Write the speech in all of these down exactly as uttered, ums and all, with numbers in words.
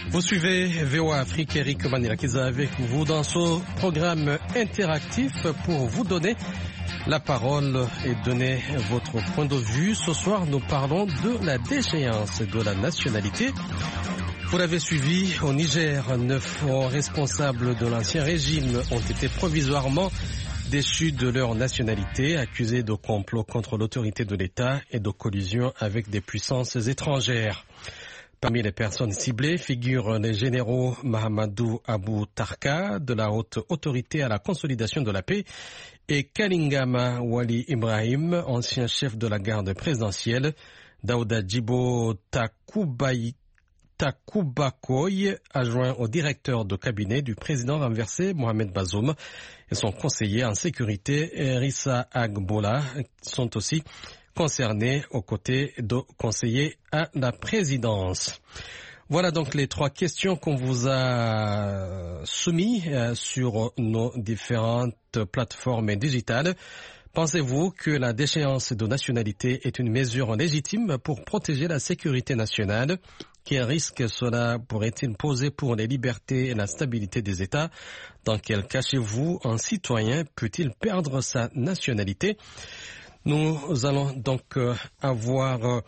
Vous suivez V O A Afrique, Eric Manilakiza avec vous dans ce programme interactif pour vous donner la parole et donner votre point de vue. Ce soir, nous parlons de la déchéance de la nationalité. Vous l'avez suivi, au Niger, neuf responsables de l'ancien régime ont été provisoirement déchus de leur nationalité, accusés de complot contre l'autorité de l'État et de collusion avec des puissances étrangères. Parmi les personnes ciblées figurent les généraux Mahamadou Abou Tarka de la Haute Autorité à la Consolidation de la Paix et Kalingama Wali Ibrahim, ancien chef de la garde présidentielle, Daouda Djibo Takoubaï Takoubakoy, adjoint au directeur de cabinet du président renversé Mohamed Bazoum, et son conseiller en sécurité Rissa Agbola sont aussi concernés aux côtés de conseillers à la présidence. Voilà donc les trois questions qu'on vous a soumises sur nos différentes plateformes digitales. Pensez-vous que la déchéance de nationalité est une mesure légitime pour protéger la sécurité nationale? Quel risque cela pourrait-il poser pour les libertés et la stabilité des États? Dans quel cas chez vous, un citoyen peut-il perdre sa nationalité? Nous allons donc avoir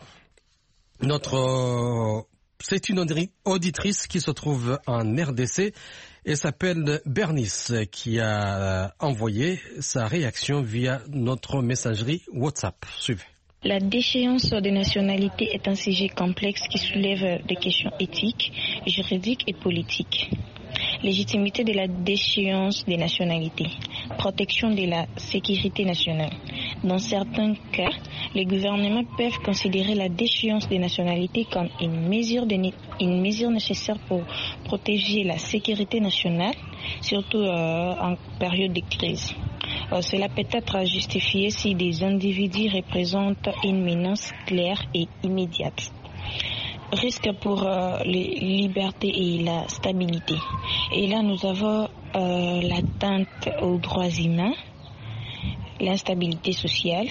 notre... C'est une auditrice qui se trouve en R D C et s'appelle Bernice, qui a envoyé sa réaction via notre messagerie WhatsApp. Suivez. La déchéance des nationalités est un sujet complexe qui soulève des questions éthiques, juridiques et politiques. Légitimité de la déchéance des nationalités, protection de la sécurité nationale. Dans certains cas, les gouvernements peuvent considérer la déchéance des nationalités comme une mesure, de, une mesure nécessaire pour protéger la sécurité nationale, surtout euh, en période de crise. Euh, cela peut être justifié si des individus représentent une menace claire et immédiate. Risque pour euh, les libertés et la stabilité. Et là, nous avons euh, l'atteinte aux droits humains, l'instabilité sociale.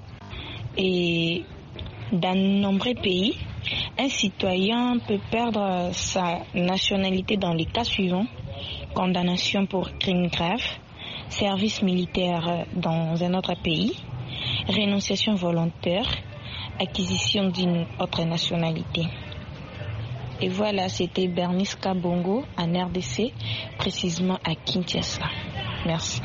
Et dans de nombreux pays, un citoyen peut perdre sa nationalité dans les cas suivants: condamnation pour crimes graves, service militaire dans un autre pays, rénonciation volontaire, acquisition d'une autre nationalité. Et voilà, c'était Bernice Kabongo en R D C, précisément à Kinshasa. Merci.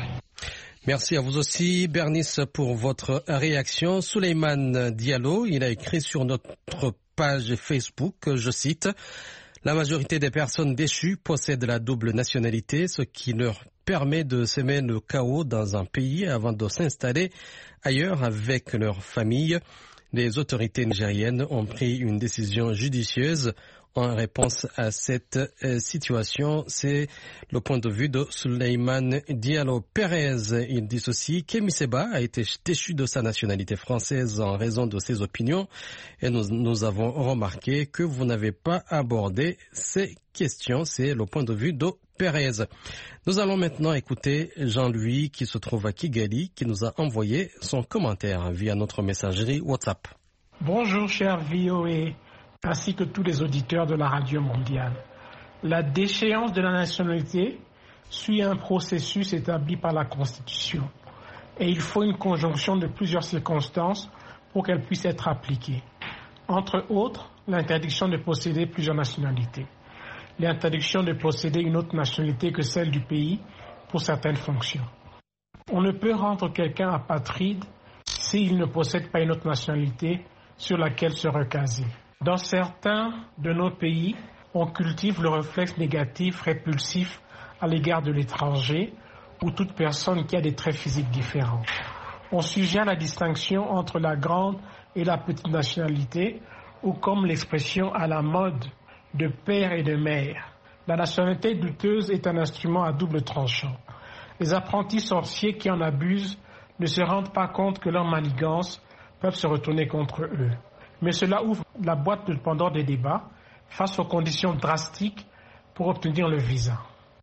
Merci à vous aussi, Bernice, pour votre réaction. Souleymane Diallo, il a écrit sur notre page Facebook, je cite, « La majorité des personnes déchues possèdent la double nationalité, ce qui leur permet de semer le chaos dans un pays avant de s'installer ailleurs avec leur famille. Les autorités nigériennes ont pris une décision judicieuse en réponse à cette euh, situation. » C'est le point de vue de Souleymane Diallo Pérez. Il dit ceci: Kémy Séba a été déchu de sa nationalité française en raison de ses opinions et nous, nous avons remarqué que vous n'avez pas abordé ces questions. C'est le point de vue de Pérez. Nous allons maintenant écouter Jean-Louis qui se trouve à Kigali, qui nous a envoyé son commentaire via notre messagerie WhatsApp. Bonjour cher V O A, ainsi que tous les auditeurs de la radio mondiale. La déchéance de la nationalité suit un processus établi par la Constitution et il faut une conjonction de plusieurs circonstances pour qu'elle puisse être appliquée. Entre autres, l'interdiction de posséder plusieurs nationalités, l'interdiction de posséder une autre nationalité que celle du pays pour certaines fonctions. On ne peut rendre quelqu'un apatride s'il ne possède pas une autre nationalité sur laquelle se recaser. Dans certains de nos pays, on cultive le réflexe négatif répulsif à l'égard de l'étranger ou toute personne qui a des traits physiques différents. On suggère la distinction entre la grande et la petite nationalité, ou comme l'expression à la mode de père et de mère. La nationalité douteuse est un instrument à double tranchant. Les apprentis sorciers qui en abusent ne se rendent pas compte que leurs manigances peuvent se retourner contre eux. Mais cela ouvre la boîte de Pandore des débats face aux conditions drastiques pour obtenir le visa.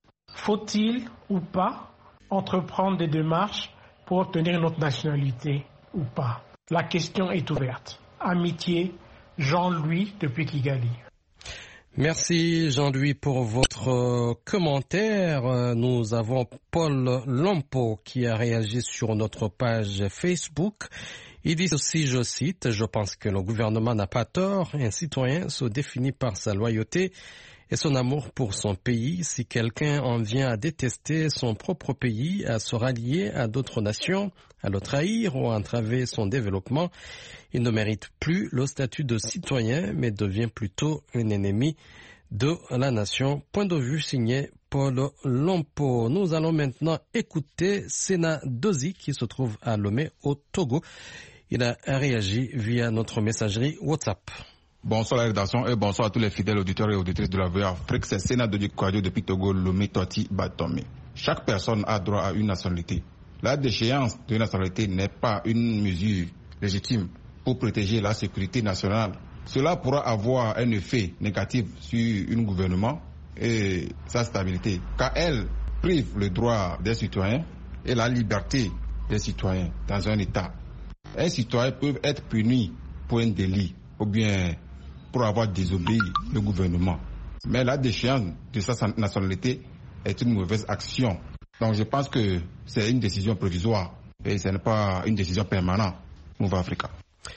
Faut-il ou pas entreprendre des démarches pour obtenir une autre nationalité ou pas? La question est ouverte. Amitié, Jean-Louis depuis Kigali. Merci Jean-Louis pour votre commentaire. Nous avons Paul Lampo qui a réagi sur notre page Facebook. Il dit aussi, je cite, « Je pense que le gouvernement n'a pas tort. Un citoyen se définit par sa loyauté et son amour pour son pays. Si quelqu'un en vient à détester son propre pays, à se rallier à d'autres nations, à le trahir ou à entraver son développement, il ne mérite plus le statut de citoyen, mais devient plutôt un ennemi de la nation. » Point de vue signé Paul Lampo. Nous allons maintenant écouter Sena Dozi qui se trouve à Lomé au Togo. Il a réagi via notre messagerie WhatsApp. Bonsoir à la rédaction et bonsoir à tous les fidèles auditeurs et auditrices de la V O A Afrique. C'est Sena Dozi Kouadio depuis Togo, Lomé, Toti, Batomé. Chaque personne a droit à une nationalité. La déchéance de nationalité n'est pas une mesure légitime pour protéger la sécurité nationale. Cela pourra avoir un effet négatif sur un gouvernement et sa stabilité, car elle prive le droit des citoyens et la liberté des citoyens dans un État. Un citoyen peut être puni pour un délit ou bien pour avoir désobéi le gouvernement. Mais la déchéance de sa nationalité est une mauvaise action. Donc je pense que c'est une décision provisoire et ce n'est pas une décision permanente. Mouva Africa.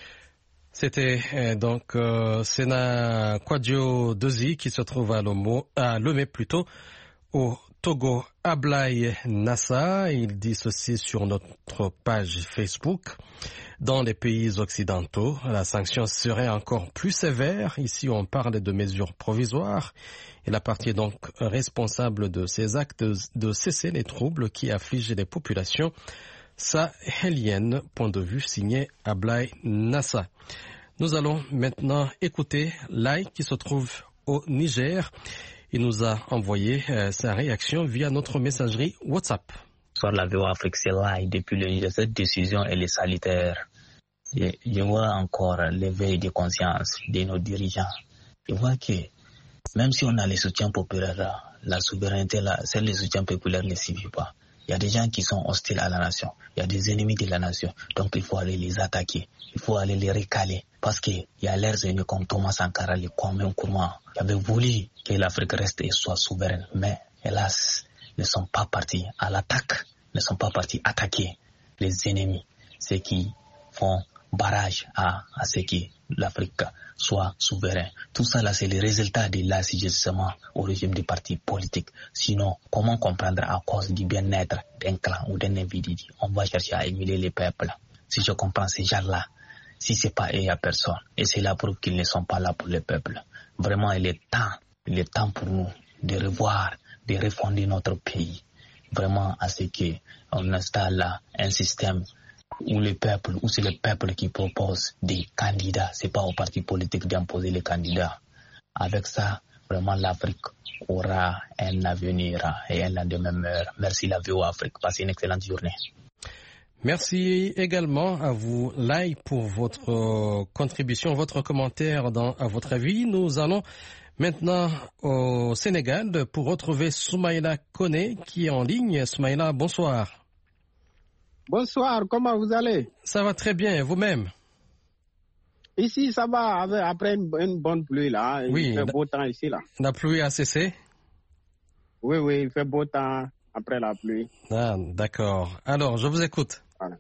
C'était euh, donc euh, Sena Kouadio Dozi qui se trouve à, Lomo, à Lomé plutôt, au Togo. Ablaye Nassa, il dit ceci sur notre page Facebook. Dans les pays occidentaux, la sanction serait encore plus sévère. Ici, on parle de mesures provisoires. Il appartient donc responsable de ces actes de cesser les troubles qui affligent les populations sahéliennes. Point de vue signé Ablaye Nassa. Nous allons maintenant écouter Lai qui se trouve au Niger. Il nous a envoyé euh, sa réaction via notre messagerie WhatsApp. Sur la V O A Afrique, c'est Lai depuis le Niger. Cette décision, elle est salutaire. Je, je vois encore l'éveil de conscience de nos dirigeants. Je vois que même si on a les soutiens populaires, là, la souveraineté, là, celle des soutiens populaires ne suffit pas. Il y a des gens qui sont hostiles à la nation. Il y a des ennemis de la nation. Donc il faut aller les attaquer. Il faut aller les recaler. Parce qu'il y a leurs ennemis comme Thomas Sankara, les Kwame Nkrumah, qui avaient voulu que l'Afrique reste et soit souveraine. Mais hélas, ne sont pas partis à l'attaque, ne sont pas partis attaquer les ennemis. Ceux qui font barrage à, à ce que l'Afrique soit souveraine. Tout ça là, c'est le résultat de l'assujettissement au régime des partis politiques. Sinon, comment comprendre à cause du bien-être d'un clan ou d'un individu, on va chercher à émuler les peuples. Si je comprends ces gens-là, si c'est pas eux, il n'y a personne. Et c'est la preuve qu'ils ne sont pas là pour le peuple. Vraiment, il est temps, il est temps pour nous de revoir, de refonder notre pays. Vraiment, à ce qu'on installe là un système où le peuple, où c'est le peuple qui propose des candidats. C'est pas aux partis politiques d'imposer les candidats. Avec ça, vraiment, l'Afrique aura un avenir et un lendemain meilleur. Merci la V O A Afrique. Passez une excellente journée. Merci également à vous, Lai, pour votre contribution, votre commentaire dans à votre avis. Nous allons maintenant au Sénégal pour retrouver Soumaïla Koné qui est en ligne. Soumaïla, bonsoir. Bonsoir, comment vous allez? Ça va très bien, vous-même? Ici, ça va, après une, une bonne pluie là. Il oui, fait beau temps ici là. La pluie a cessé? Oui, oui, il fait beau temps après la pluie. Ah, d'accord. Alors, je vous écoute. Voilà.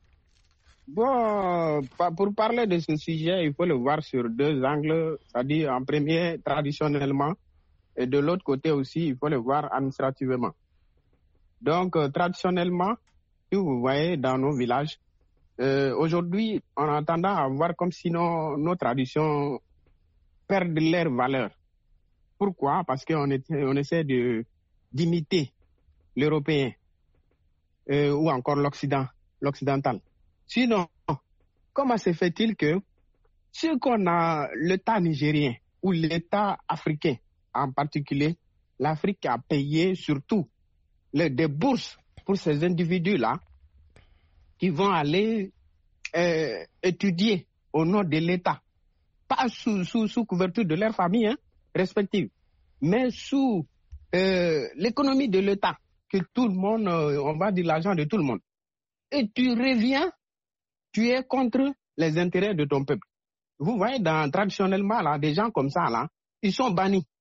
Bon, pour parler de ce sujet, il faut le voir sur deux angles. C'est-à-dire, en premier, traditionnellement, et de l'autre côté aussi, il faut le voir administrativement. Donc, euh, traditionnellement, si vous voyez dans nos villages, euh, aujourd'hui, on a tendance à voir comme si nos, nos traditions perdent leur valeur. Pourquoi? Parce qu'on on essaie de, d'imiter l'Européen euh, ou encore l'Occident, l'Occidental. Sinon, comment se fait-il que ce qu'on a, l'État nigérien ou l'État africain en particulier, l'Afrique a payé surtout les, des bourses pour ces individus-là qui vont aller euh, étudier au nom de l'État, pas sous, sous, sous couverture de leur famille hein, respective, mais sous euh, l'économie de l'État, que tout le monde, euh, on va dire l'argent de tout le monde. Et tu reviens, tu es contre les intérêts de ton peuple. Vous voyez, dans, traditionnellement, là, des gens comme ça, là, ils sont bannis.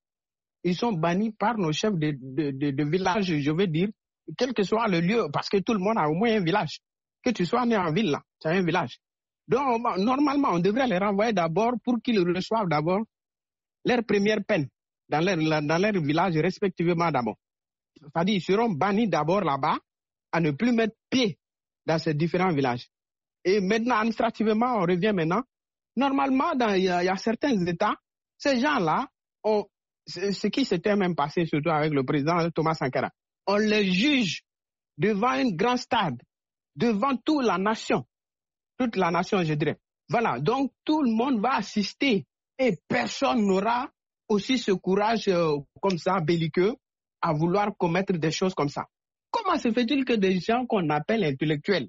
ils sont bannis par nos chefs de, de, de, de village, je veux dire, quel que soit le lieu, parce que tout le monde a au moins un village. Que tu sois né en ville, là, tu as un village. Donc, normalement, on devrait les renvoyer d'abord pour qu'ils reçoivent d'abord leur première peine dans leur, dans leur village respectivement d'abord. C'est-à-dire ils seront bannis d'abord là-bas à ne plus mettre pied dans ces différents villages. Et maintenant, administrativement, on revient maintenant. Normalement, il y, y a certains États, ces gens-là, ont, ce qui s'était même passé surtout avec le président Thomas Sankara, on les juge devant un grand stade, devant toute la nation, toute la nation, je dirais. Voilà, donc tout le monde va assister et personne n'aura aussi ce courage euh, comme ça, belliqueux, à vouloir commettre des choses comme ça. Comment se fait-il que des gens qu'on appelle intellectuels,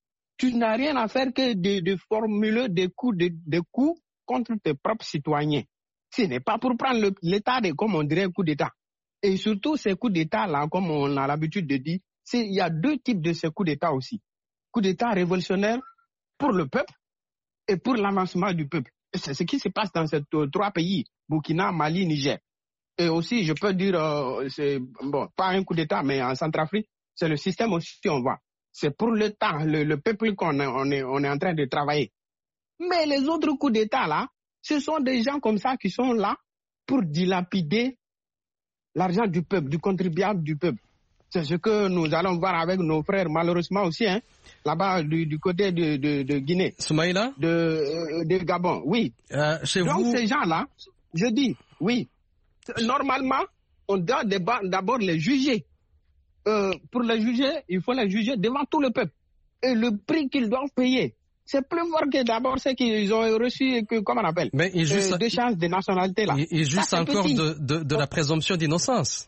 tu n'as rien à faire que de, de formuler des coups, de, des coups contre tes propres citoyens. Ce n'est pas pour prendre le, l'État, de, comme on dirait, un coup d'État. Et surtout, ces coups d'État-là, comme on a l'habitude de dire, c'est, il y a deux types de ces coups d'État aussi. Coup d'État révolutionnaire pour le peuple et pour l'avancement du peuple. Et c'est ce qui se passe dans ces euh, trois pays, Burkina, Mali, Niger. Et aussi, je peux dire, euh, c'est bon, pas un coup d'État, mais en Centrafrique, c'est le système aussi, on voit. C'est pour le temps, le, le peuple qu'on est, on est, on est en train de travailler. Mais les autres coups d'État, là, ce sont des gens comme ça qui sont là pour dilapider l'argent du peuple, du contribuable du peuple. C'est ce que nous allons voir avec nos frères, malheureusement aussi, hein, là-bas du, du côté de, de, de Guinée. Soumaïla de, euh, de Gabon, oui. Euh, chez Donc vous... ces gens-là, je dis, oui, normalement, on doit d'abord les juger. Euh, pour les juger, il faut les juger devant tout le peuple. Et le prix qu'ils doivent payer, c'est plus fort que d'abord ce qu'ils ont reçu, que, comment on appelle, Mais ils jugent, euh, deux chances de nationalité là. Ils, ils jugent encore de, de, de la présomption d'innocence.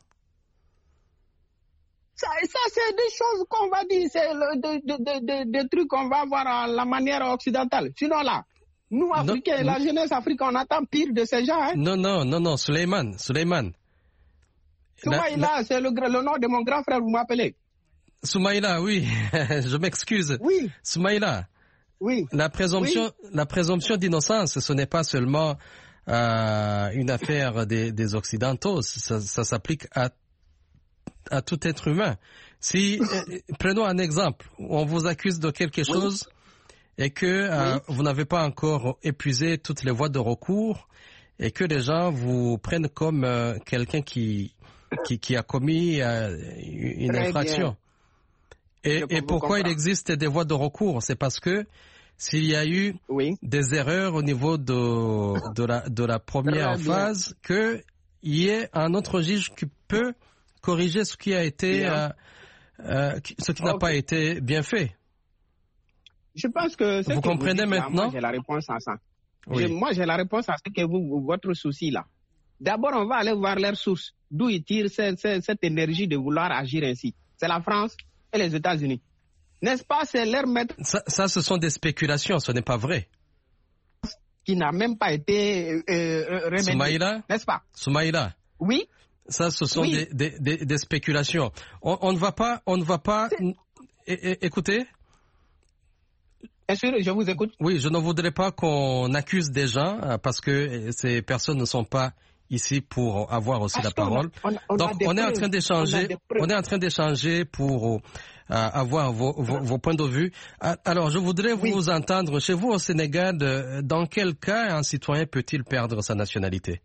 Ça, ça c'est des choses qu'on va dire, c'est le, de, de, de, de, des trucs qu'on va voir à la manière occidentale. Sinon là, nous Africains, non, la jeunesse africaine, on attend pire de ces gens. Hein. Non, non, non, non, Suleiman, Suleiman. Soumaïla, c'est le, le nom de mon grand frère, vous m'appelez. Soumaïla, oui, je m'excuse. Oui. Soumaïla, oui. La présomption, oui. La présomption d'innocence, ce n'est pas seulement euh, une affaire des, des Occidentaux, ça, ça s'applique à, à tout être humain. Si, euh, prenons un exemple, on vous accuse de quelque chose oui. et que euh, oui. vous n'avez pas encore épuisé toutes les voies de recours et que les gens vous prennent comme euh, quelqu'un qui, qui, qui a commis euh, une Très infraction. Bien. Et, et pourquoi il existe des voies de recours? C'est parce que s'il y a eu oui. des erreurs au niveau de, de, la, de la première phase, qu'il y ait un autre juge qui peut corriger ce qui a été, euh, euh, ce qui okay. n'a pas été bien fait. Je pense que vous que comprenez vous dites, maintenant. Là, moi, j'ai la réponse à ça. Oui. Je, moi, j'ai la réponse à ce que vous, votre souci là. D'abord, on va aller voir leur source, d'où ils tirent cette, cette, cette énergie de vouloir agir ainsi. C'est la France et les États-Unis. N'est-ce pas, c'est leur maître... Ça, ça, ce sont des spéculations, ce n'est pas vrai. Qui n'a même pas été euh, remédié. Soumaïla, n'est-ce pas? Soumaïla. Oui. Ça, ce sont oui. des, des, des, des spéculations. On, on ne va pas... On ne va pas é, é, écoutez. Bien sûr, je vous écoute. Oui, je ne voudrais pas qu'on accuse des gens parce que ces personnes ne sont pas ici pour avoir aussi parce la parole. On a, on a, Donc, on, on est en train d'échanger. On, on est en train d'échanger pour euh, avoir vos, vos, vos points de vue. Alors, je voudrais oui. vous entendre. Chez vous, au Sénégal, de, dans quel cas un citoyen peut-il perdre sa nationalité?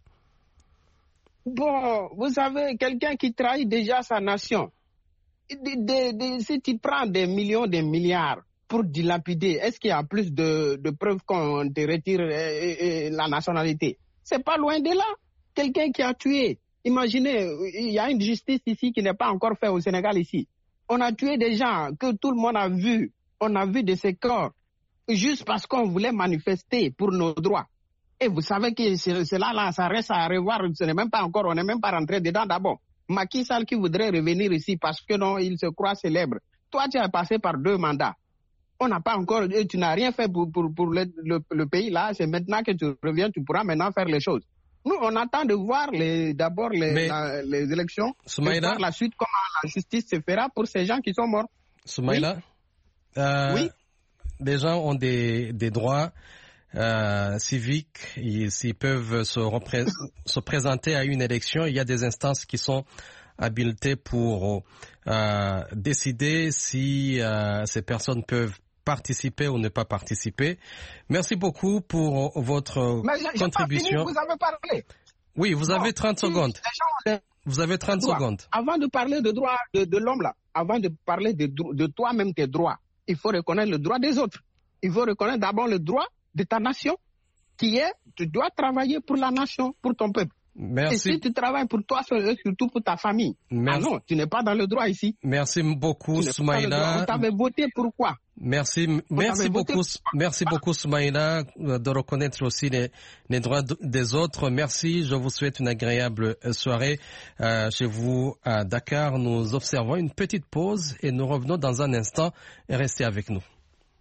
Bon, vous savez, quelqu'un qui trahit déjà sa nation, de, de, de, si tu prends des millions, des milliards pour dilapider, est-ce qu'il y a plus de, de preuves qu'on te retire euh, euh, la nationalité? C'est pas loin de là. Quelqu'un qui a tué, imaginez, il y a une justice ici qui n'est pas encore faite au Sénégal ici. On a tué des gens que tout le monde a vu. On a vu de ces corps juste parce qu'on voulait manifester pour nos droits. Et vous savez que cela là, ça reste à revoir. Ce n'est même pas encore, on n'est même pas rentré dedans d'abord. Macky Sall qui voudrait revenir ici parce que non, il se croit célèbre. Toi, tu as passé par deux mandats. On n'a pas encore, tu n'as rien fait pour, pour, pour le, le, le pays là. C'est maintenant que tu reviens, tu pourras maintenant faire les choses. Nous, on attend de voir les, d'abord les, Mais, la, les élections, Soumaïla, et voir la suite, comment la justice se fera pour ces gens qui sont morts. Soumaïla, oui. Euh, oui. Les gens ont des, des droits euh, civiques, ils, s'ils peuvent se, repré- se présenter à une élection, il y a des instances qui sont habilitées pour euh, décider si euh, ces personnes peuvent participer ou ne pas participer. Merci beaucoup pour votre Mais j'ai, contribution. J'ai pas fini, vous avez parlé. Oui, vous non, avez trente secondes. Gens, vous avez trente droit. secondes. Avant de parler de droit de, de l'homme là, avant de parler de, de toi-même tes droits, il faut reconnaître le droit des autres. Il faut reconnaître d'abord le droit de ta nation, qui est, tu dois travailler pour la nation, pour ton peuple. Merci. Et si tu travailles pour toi, surtout pour ta famille, Merci. ah non, tu n'es pas dans le droit ici. Merci beaucoup, Soumaïla. On t'avait voté pourquoi? Merci, merci beaucoup, merci beaucoup, Soumaïla, de reconnaître aussi les, les droits des autres. Merci, je vous souhaite une agréable soirée euh, chez vous à Dakar. Nous observons une petite pause et nous revenons dans un instant. Restez avec nous.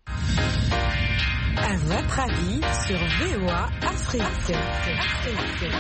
À votre avis sur V O A Afrique. Afrique.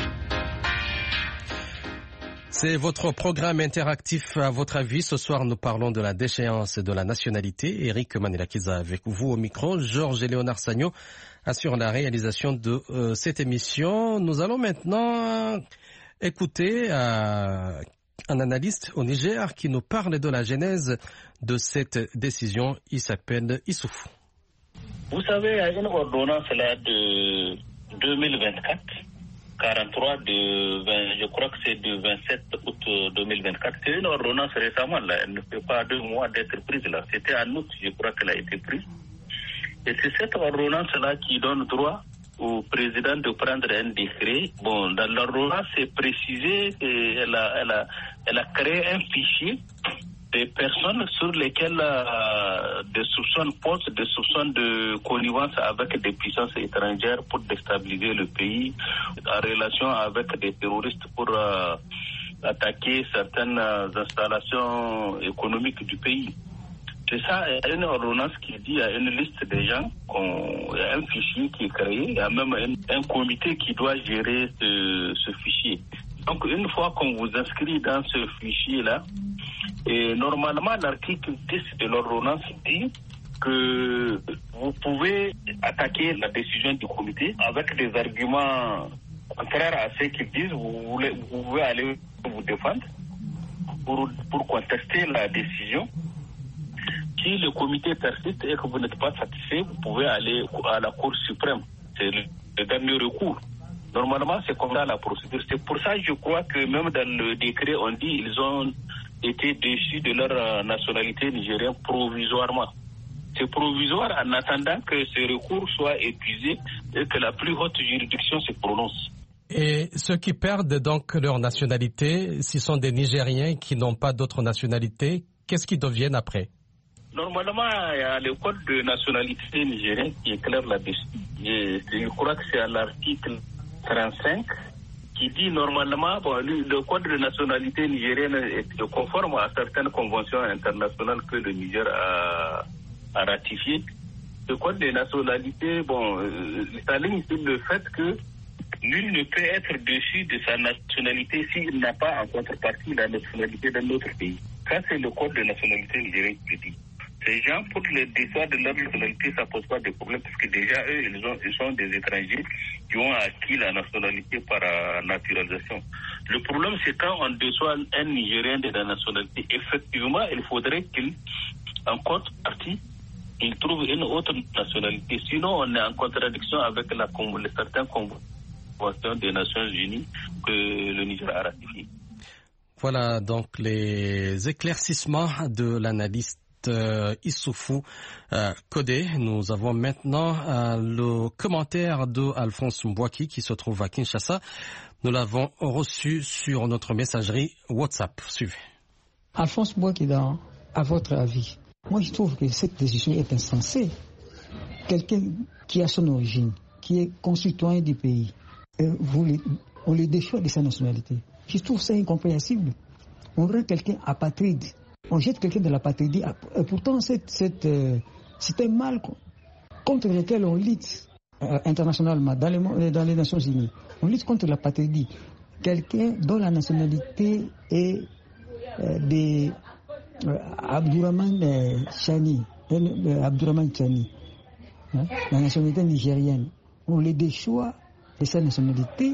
C'est votre programme interactif à votre avis. Ce soir, nous parlons de la déchéance de la nationalité. Eric Manilakiza avec vous au micro. Georges et Léonard Sagno assurent la réalisation de euh, cette émission. Nous allons maintenant écouter euh, un analyste au Niger qui nous parle de la genèse de cette décision. Il s'appelle Issoufou. Vous savez, il y a une ordonnance là de deux mille vingt-quatre. quarante-trois de vingt, je crois que c'est de vingt-sept août deux mille vingt-quatre. C'est une ordonnance récemment là, elle ne fait pas deux mois d'être prise là. C'était en août, je crois qu'elle a été prise. Et c'est cette ordonnance là qui donne droit au président de prendre un décret. Bon, dans l'ordonnance, c'est précisé qu'elle a, elle a, elle a créé un fichier des personnes sur lesquelles euh, des soupçons posent, des soupçons de connivence avec des puissances étrangères pour déstabiliser le pays, en relation avec des terroristes pour euh, attaquer certaines installations économiques du pays. C'est ça, il y a une ordonnance qui dit, il y a une liste des gens, il y a un fichier qui est créé, il y a même un, un comité qui doit gérer ce, ce fichier. Donc une fois qu'on vous inscrit dans ce fichier-là, et normalement l'article dix de l'ordonnance dit que vous pouvez attaquer la décision du comité avec des arguments contraires à ce qu'ils disent. Vous, voulez, vous pouvez aller vous défendre pour, pour contester la décision. Si le comité persiste et que vous n'êtes pas satisfait, vous pouvez aller à la Cour suprême. C'est le, le dernier recours. Normalement, c'est comme ça la procédure. C'est pour ça que je crois que même dans le décret, on dit qu'ils ont été déçus de leur nationalité nigérienne provisoirement. C'est provisoire en attendant que ce recours soit épuisé et que la plus haute juridiction se prononce. Et ceux qui perdent donc leur nationalité, ce sont des Nigériens qui n'ont pas d'autre nationalité, qu'est-ce qu'ils deviennent après? Normalement, il y a le code de nationalité nigérien qui éclaire là-dessus. Je, je crois que c'est à l'article trente-cinq qui dit normalement, bon, le code de nationalité nigérienne est conforme à certaines conventions internationales que le Niger a, a ratifiées. Le code de nationalité, bon, euh, s'aligne sur le fait que nul ne peut être déchu de sa nationalité s'il n'a pas en contrepartie la nationalité d'un autre pays. Ça, c'est le code de nationalité nigérien qui le dit. Ces gens, pour le déçoir de leur nationalité, ça ne pose pas de problème parce que déjà, eux, ils, ont, ils sont des étrangers qui ont acquis la nationalité par uh, naturalisation. Le problème, c'est quand on déçoit un Nigérien de la nationalité. Effectivement, il faudrait qu'il, en contrepartie, il trouve une autre nationalité. Sinon, on est en contradiction avec la, les certaines conventions des Nations Unies que le Niger a ratifiées. Voilà donc les éclaircissements de l'analyste Euh, Issoufou euh, Codé. Nous avons maintenant euh, le commentaire de Alphonse Mbouaki qui se trouve à Kinshasa. Nous l'avons reçu sur notre messagerie WhatsApp. Suivez. Alphonse Mbouaki, à votre avis, moi je trouve que cette décision est insensée. Quelqu'un qui a son origine, qui est concitoyen du pays, euh, vous le, on le déchoit de sa nationalité. Je trouve ça incompréhensible. On rend quelqu'un apatride. On jette quelqu'un de la patrie. Et pourtant, c'est, c'est, euh, c'est un mal contre lequel on lutte euh, internationalement, dans les, dans les Nations Unies. On lutte contre la patrie. Quelqu'un dont la nationalité est euh, de euh, Abdourahmane euh, Chani, euh, Abdourahmane Chani, hein, la nationalité nigérienne. on les déchoit de sa nationalité.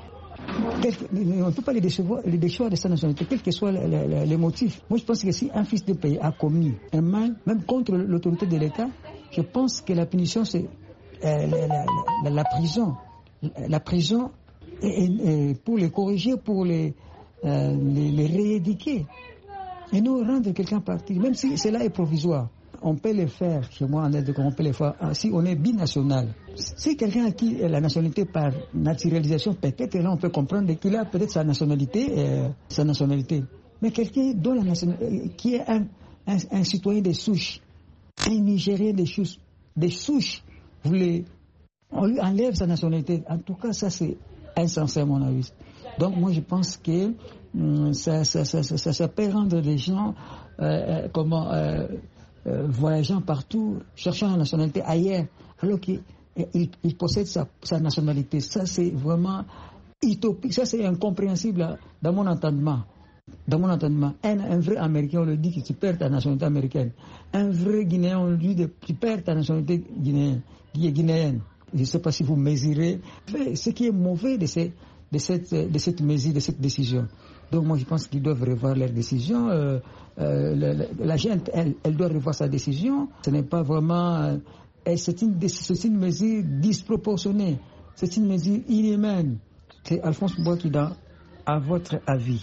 On ne peut pas les déchoir, les déchoir de sa nationalité, quels que soient les, les, les motifs. Moi, je pense que si un fils de pays a commis un mal, même contre l'autorité de l'État, je pense que la punition, c'est euh, la, la, la, la prison. La prison est, est, est pour les corriger, pour les, euh, les, les rééduquer. Et nous rendre quelqu'un parti, même si cela est provisoire. On peut le faire, chez moi en aide, on peut le faire si on est binational. Si quelqu'un a acquis la nationalité par naturalisation, peut-être là on peut comprendre qu'il a peut-être sa nationalité, euh, sa nationalité. Mais quelqu'un dont la nationalité, qui est un, un, un citoyen de souche, un Nigérien de souche, de souche, vous les, on lui enlève sa nationalité. En tout cas, ça c'est insensé à mon avis. Donc moi je pense que hum, ça, ça, ça, ça, ça, ça peut rendre les gens euh, comment euh, euh, voyageant partout, cherchant la nationalité ailleurs, alors qu'ils il, il possèdent sa, sa nationalité. Ça c'est vraiment utopique, ça c'est incompréhensible dans mon entendement. Dans mon entendement, un, un vrai Américain, on le dit que tu perds ta nationalité américaine. Un vrai Guinéen, on lui dit que tu perds ta nationalité guinéenne. guinéenne. Je ne sais pas si vous mesurez ce qui est mauvais de, ces, de, cette, de cette mesure, de cette décision. Donc moi je pense qu'ils doivent revoir leur décision. Euh, euh, la, la gente, elle, elle doit revoir sa décision. Ce n'est pas vraiment... Euh, c'est, une, c'est une mesure disproportionnée. C'est une mesure inhumaine. C'est Alphonse Mbouakida, à votre avis.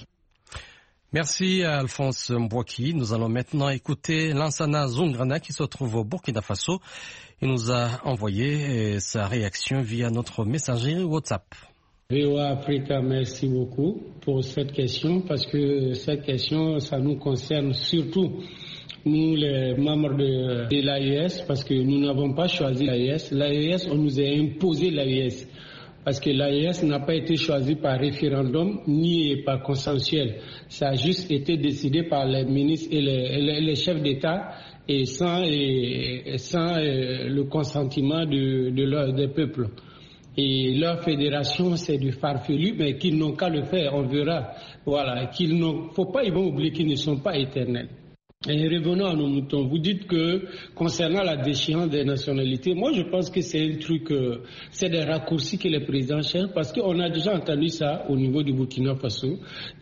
Merci à Alphonse Mbouaki. Nous allons maintenant écouter Lansana Zungrana qui se trouve au Burkina Faso. Il nous a envoyé sa réaction via notre messagerie WhatsApp. V O A Africa, merci beaucoup pour cette question parce que cette question, ça nous concerne surtout nous les membres de, de l'A E S parce que nous n'avons pas choisi l'A E S. L'A E S, on nous a imposé l'A E S. Parce que l'A E S n'a pas été choisi par référendum ni par consensuel. Ça a juste été décidé par les ministres et les, les, les chefs d'État et sans, et, sans et le consentement de, de leur, des peuples. Et leur fédération, c'est du farfelu, mais qu'ils n'ont qu'à le faire, on verra. Voilà, qu'il ne faut pas, ils vont oublier qu'ils ne sont pas éternels. Et revenons à nos moutons. Vous dites que concernant la déchéance des nationalités, moi je pense que c'est un truc, euh, c'est des raccourcis que les présidents cherchent parce qu'on a déjà entendu ça au niveau du Burkina Faso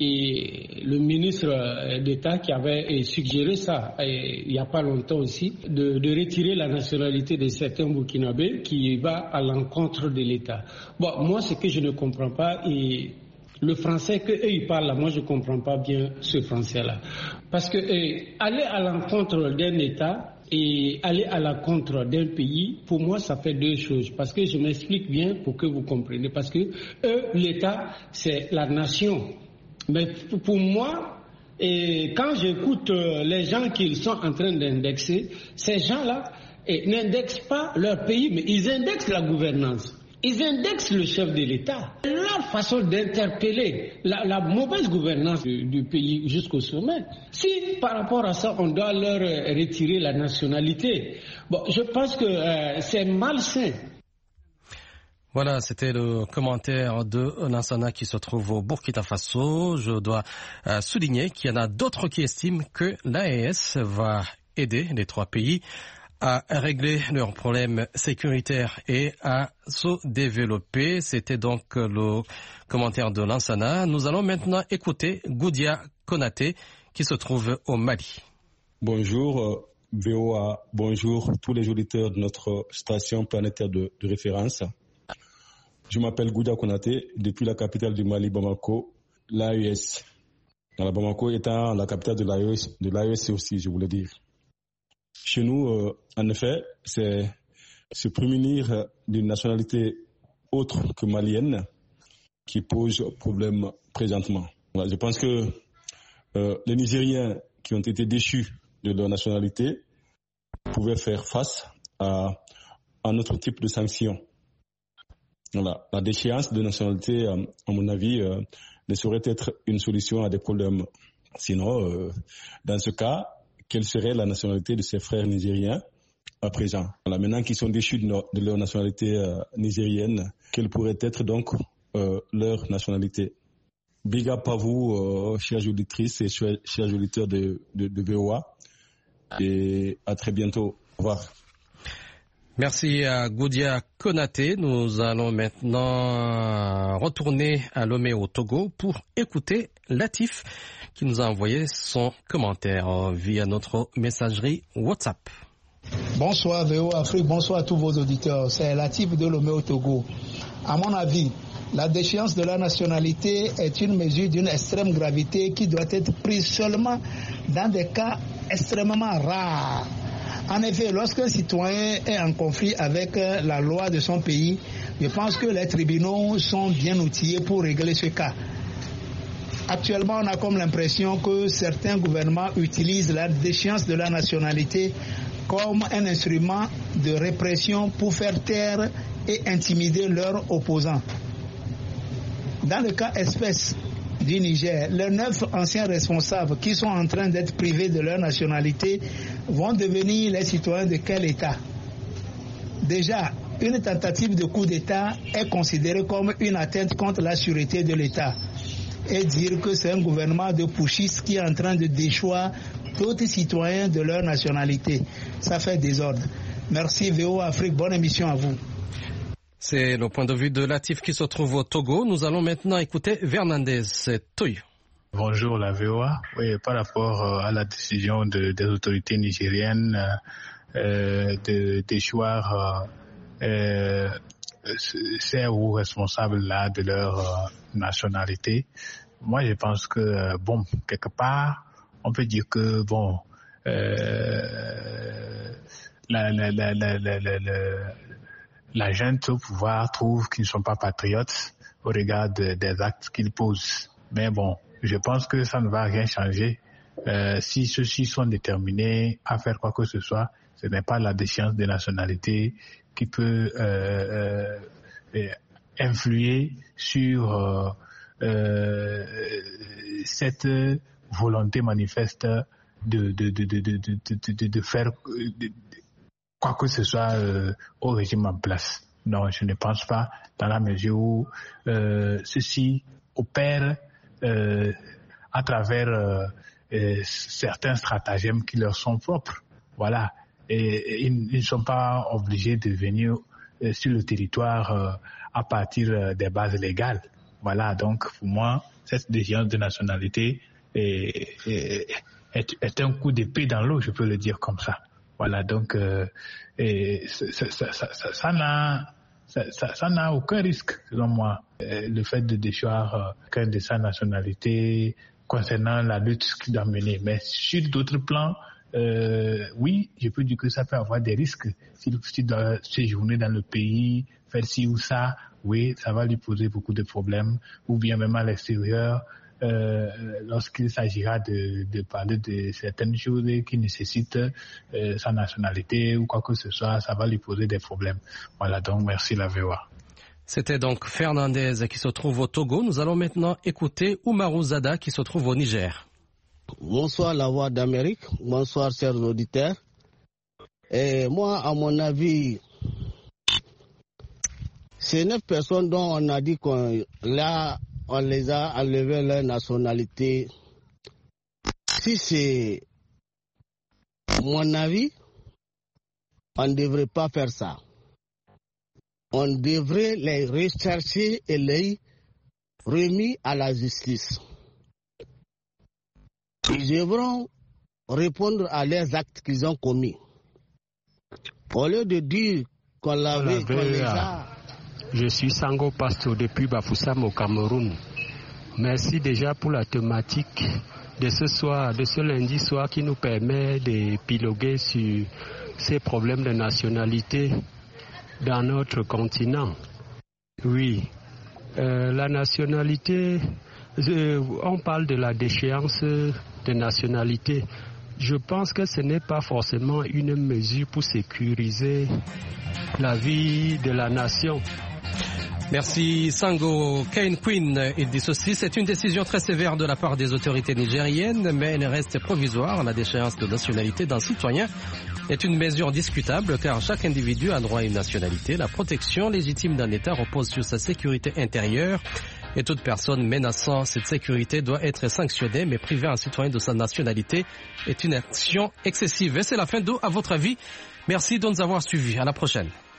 et le ministre d'État qui avait suggéré ça et, il n'y a pas longtemps aussi, de, de retirer la nationalité de certains Burkinabés qui va à l'encontre de l'État. Bon, moi ce que je ne comprends pas et le français qu'eux ils parlent là, moi je ne comprends pas bien ce français-là. Parce que eh, aller à l'encontre d'un État et aller à l'encontre d'un pays, pour moi ça fait deux choses. Parce que je m'explique bien pour que vous compreniez. Parce que eux, l'État, c'est la nation. Mais pour moi, et quand j'écoute les gens qu'ils sont en train d'indexer, ces gens-là eh, n'indexent pas leur pays, mais ils indexent la gouvernance. Ils indexent le chef de l'État. Leur façon d'interpeller la, la mauvaise gouvernance du, du pays jusqu'au sommet. Si par rapport à ça, on doit leur retirer la nationalité, bon, je pense que euh, c'est malsain. Voilà, c'était le commentaire de Lansana qui se trouve au Burkina Faso. Je dois euh, souligner qu'il y en a d'autres qui estiment que l'A E S va aider les trois pays à régler leurs problèmes sécuritaires et à se développer. C'était donc le commentaire de Lansana. Nous allons maintenant écouter Goudia Konaté qui se trouve au Mali. Bonjour V O A, bonjour tous les auditeurs de notre station planétaire de, de référence. Je m'appelle Goudia Konaté depuis la capitale du Mali, Bamako, l'A E S. Dans la Bamako étant la capitale de l'A E S, de l'A E S aussi, je voulais dire. Chez nous, euh, en effet, c'est se prémunir d'une nationalité autre que malienne qui pose problème présentement. Voilà, je pense que euh, les Nigériens qui ont été déchus de leur nationalité pouvaient faire face à un autre type de sanctions. Voilà, la déchéance de nationalité, euh, à mon avis, euh, ne saurait être une solution à des problèmes. Sinon, euh, dans ce cas, quelle serait la nationalité de ces frères nigériens à présent? Voilà, maintenant qu'ils sont déchus de, no, de leur nationalité euh, nigérienne, quelle pourrait être donc euh, leur nationalité? Big up à vous, euh, chères auditrices et chers, chers auditeurs de, de, de V O A, et à très bientôt. Au revoir. Merci à Goudia Konaté. Nous allons maintenant retourner à Lomé au Togo pour écouter Latif qui nous a envoyé son commentaire via notre messagerie WhatsApp. Bonsoir V O Afrique, bonsoir à tous vos auditeurs. C'est Latif de Lomé au Togo. À mon avis, la déchéance de la nationalité est une mesure d'une extrême gravité qui doit être prise seulement dans des cas extrêmement rares. En effet, lorsqu'un citoyen est en conflit avec la loi de son pays, je pense que les tribunaux sont bien outillés pour régler ce cas. Actuellement, on a comme l'impression que certains gouvernements utilisent la déchéance de la nationalité comme un instrument de répression pour faire taire et intimider leurs opposants. Dans le cas espèce du Niger, les neuf anciens responsables qui sont en train d'être privés de leur nationalité vont devenir les citoyens de quel État? Déjà, une tentative de coup d'État est considérée comme une atteinte contre la sûreté de l'État. Et dire que c'est un gouvernement de putschistes qui est en train de déchoir d'autres citoyens de leur nationalité. Ça fait désordre. Merci V O Afrique, bonne émission à vous. C'est le point de vue de Latif qui se trouve au Togo. Nous allons maintenant écouter Fernandez Toy. Bonjour la V O A. Oui, par rapport à la décision de, des autorités nigériennes euh, de déchoir euh, ces hauts responsables là de leur euh, nationalité, moi je pense que bon, quelque part, on peut dire que bon, euh, la la la la la, la, la la junte au pouvoir trouve qu'ils ne sont pas patriotes au regard de, des actes qu'ils posent. Mais bon, je pense que ça ne va rien changer. Euh, si ceux-ci sont déterminés à faire quoi que ce soit, ce n'est pas la déchéance des nationalités qui peut euh, euh, influer sur euh, euh, cette volonté manifeste de, de, de, de, de, de, de, de faire... De, quoi que ce soit euh, au régime en place. Non, je ne pense pas, dans la mesure où euh, ceci opère euh, à travers euh, euh, certains stratagèmes qui leur sont propres. Voilà. Et, et ils ne sont pas obligés de venir euh, sur le territoire euh, à partir euh, des bases légales. Voilà. Donc, pour moi, cette déchéance de nationalité est, est, est, est un coup d'épée dans l'eau, je peux le dire comme ça. Voilà, donc euh, et ça, ça, ça, ça, ça n'a ça, ça, ça n'a aucun risque, selon moi, euh, le fait de déchoir euh, quelqu'un de sa nationalité concernant la lutte qu'il doit mener. Mais sur d'autres plans, euh, oui, je peux dire que ça peut avoir des risques. S'il, s'il doit séjourner dans le pays, faire ci ou ça, oui, ça va lui poser beaucoup de problèmes. Ou bien même à l'extérieur, Euh, lorsqu'il s'agira de, de parler de certaines choses qui nécessitent euh, sa nationalité ou quoi que ce soit, ça va lui poser des problèmes. Voilà, donc merci la V O A. C'était donc Fernandez qui se trouve au Togo. Nous allons maintenant écouter Oumarou Zada qui se trouve au Niger. Bonsoir la Voix d'Amérique, bonsoir chers auditeurs. Et moi, à mon avis, ces neuf personnes dont on a dit qu'on l'a on les a enlevé leur nationalité. Si c'est mon avis, on ne devrait pas faire ça. On devrait les rechercher et les remettre à la justice. Ils devront répondre à leurs actes qu'ils ont commis. Au lieu de dire qu'on l'avait, qu'on les a... Je suis Sango Pasto depuis Bafoussam au Cameroun. Merci déjà pour la thématique de ce soir, de ce lundi soir qui nous permet d'épiloguer sur ces problèmes de nationalité dans notre continent. Oui, euh, la nationalité, euh, on parle de la déchéance de nationalité. Je pense que ce n'est pas forcément une mesure pour sécuriser la vie de la nation. Merci Sango. Kane Queen, il dit ceci, c'est une décision très sévère de la part des autorités nigériennes, mais elle reste provisoire. La déchéance de nationalité d'un citoyen est une mesure discutable car chaque individu a droit à une nationalité. La protection légitime d'un État repose sur sa sécurité intérieure et toute personne menaçant cette sécurité doit être sanctionnée, mais priver un citoyen de sa nationalité est une action excessive. Et c'est la fin d'eau. À votre avis, Merci de nous avoir suivis. À la prochaine.